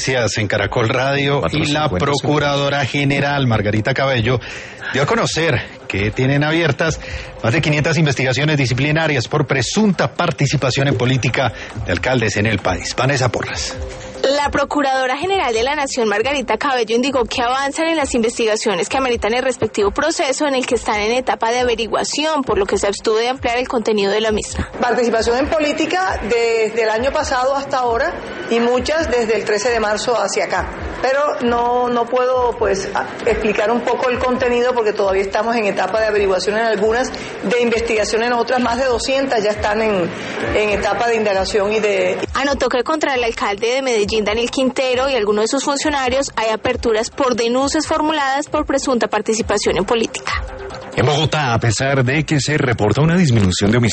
En Caracol Radio, y la Procuradora General Margarita Cabello dio a conocer que tienen abiertas más de 500 investigaciones disciplinarias por presunta participación en política de alcaldes en el país. Vanessa Porras. La Procuradora General de la Nación, Margarita Cabello, indicó que avanzan en las investigaciones que ameritan el respectivo proceso en el que están en etapa de averiguación, por lo que se abstuvo de ampliar el contenido de la misma. Participación en política desde el año pasado hasta ahora y muchas desde el 13 de marzo hacia acá. Pero no puedo explicar un poco el contenido porque todavía estamos en etapa de averiguación en algunas, de investigación en otras. Más de 200 ya están en etapa de indagación y de... Anotó que contra el alcalde de Medellín, Daniel Quintero, y algunos de sus funcionarios hay aperturas por denuncias formuladas por presunta participación en política. En Bogotá, a pesar de que se reporta una disminución de homicidios